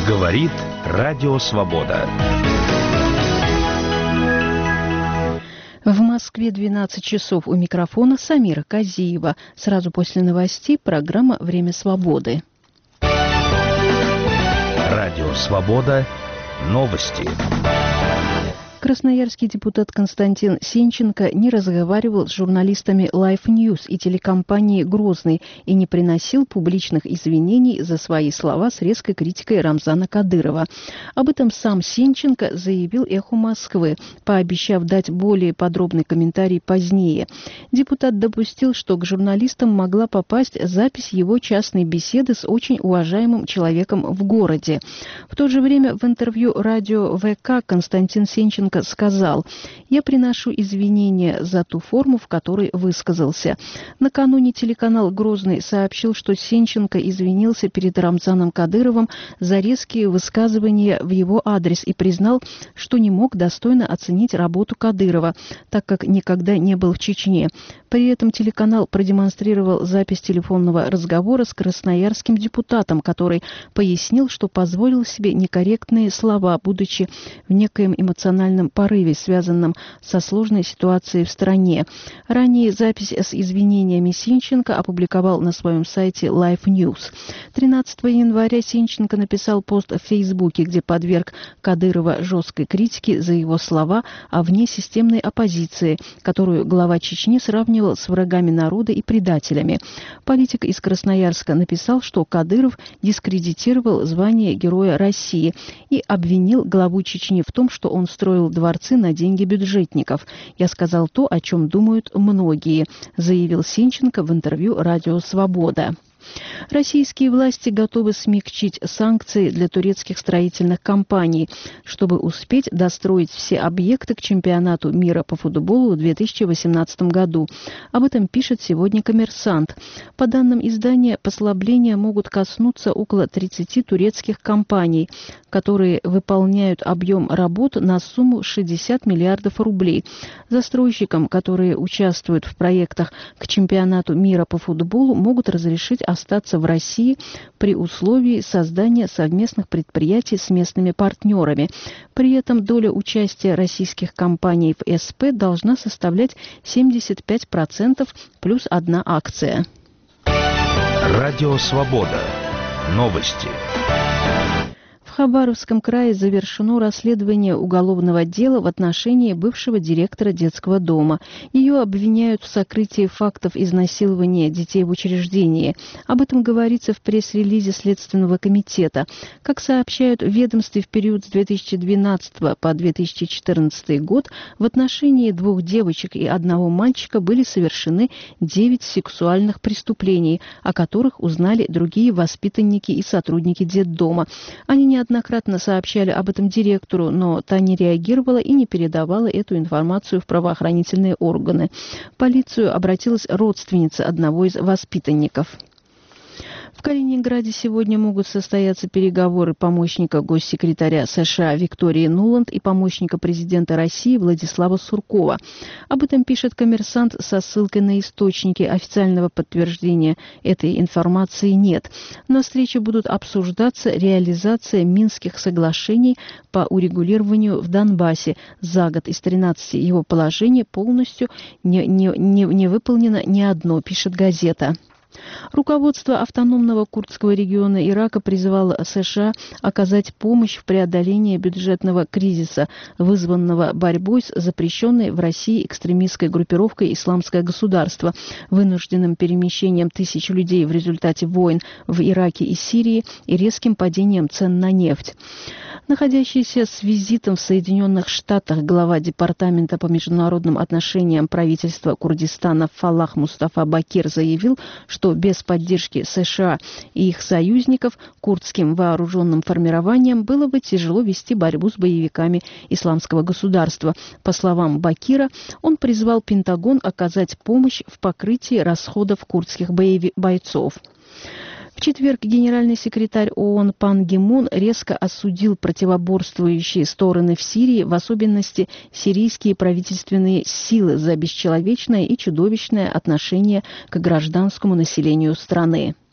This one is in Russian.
Говорит Радио Свобода. В Москве 12 часов. У микрофона Самира Казиева. Сразу после новостей программа «Время свободы». Радио Свобода. Новости. Красноярский депутат Константин Сенченко не разговаривал с журналистами Life News и телекомпании «Грозный» и не приносил публичных извинений за свои слова с резкой критикой Рамзана Кадырова. Об этом сам Сенченко заявил «Эху Москвы», пообещав дать более подробный комментарий позднее. Депутат допустил, что к журналистам могла попасть запись его частной беседы с очень уважаемым человеком в городе. В то же время в интервью радио ВК Константин Сенченко сказал: «Я приношу извинения за ту форму, в которой высказался». Накануне телеканал «Грозный» сообщил, что Сенченко извинился перед Рамзаном Кадыровым за резкие высказывания в его адрес и признал, что не мог достойно оценить работу Кадырова, так как никогда не был в Чечне. При этом телеканал продемонстрировал запись телефонного разговора с красноярским депутатом, который пояснил, что позволил себе некорректные слова, будучи в некоем эмоциональном порыве, связанном со сложной ситуацией в стране. Ранее запись с извинениями Сенченко опубликовал на своем сайте Life News. 13 января Сенченко написал пост в Фейсбуке, где подверг Кадырова жесткой критике за его слова о внесистемной оппозиции, которую глава Чечни сравнивал с врагами народа и предателями. Политик из Красноярска написал, что Кадыров дискредитировал звание Героя России и обвинил главу Чечни в том, что он строил дворцы на деньги бюджетников. «Я сказал то, о чем думают многие», заявил Сенченко в интервью «Радио Свобода». Российские власти готовы смягчить санкции для турецких строительных компаний, чтобы успеть достроить все объекты к чемпионату мира по футболу в 2018 году. Об этом пишет сегодня «Коммерсант». По данным издания, послабления могут коснуться около 30 турецких компаний, которые выполняют объем работ на сумму 60 миллиардов рублей. Застройщикам, которые участвуют в проектах к чемпионату мира по футболу, могут разрешить остаться в России при условии создания совместных предприятий с местными партнерами. При этом доля участия российских компаний в СП должна составлять 75% плюс одна акция. Радио Свобода. Новости. В Хабаровском крае завершено расследование уголовного дела в отношении бывшего директора детского дома. Ее обвиняют в сокрытии фактов изнасилования детей в учреждении. Об этом говорится в пресс-релизе Следственного комитета. Как сообщают в ведомстве, в период с 2012 по 2014 год в отношении 2 девочек и 1 мальчика были совершены 9 сексуальных преступлений, о которых узнали другие воспитанники и сотрудники детдома. Они неоднократно сообщали об этом директору, но та не реагировала и не передавала эту информацию в правоохранительные органы. В полицию обратилась родственница одного из воспитанников. В Калининграде сегодня могут состояться переговоры помощника госсекретаря США Виктории Нуланд и помощника президента России Владислава Суркова. Об этом пишет «Коммерсант» со ссылкой на источники. Официального подтверждения этой информации нет. На встрече будут обсуждаться реализация Минских соглашений по урегулированию в Донбассе. За год из 13 его положений полностью не выполнено ни одно, пишет газета. Руководство автономного курдского региона Ирака призывало США оказать помощь в преодолении бюджетного кризиса, вызванного борьбой с запрещенной в России экстремистской группировкой «Исламское государство», вынужденным перемещением тысяч людей в результате войн в Ираке и Сирии и резким падением цен на нефть. Находящийся с визитом в Соединенных Штатах глава Департамента по международным отношениям правительства Курдистана Фалах Мустафа Бакир заявил, что без поддержки США и их союзников курдским вооруженным формированиям было бы тяжело вести борьбу с боевиками Исламского государства. По словам Бакира, он призвал Пентагон оказать помощь в покрытии расходов курдских бойцов. В четверг генеральный секретарь ООН Пан Ги Мун резко осудил противоборствующие стороны в Сирии, в особенности сирийские правительственные силы, за бесчеловечное и чудовищное отношение к гражданскому населению страны.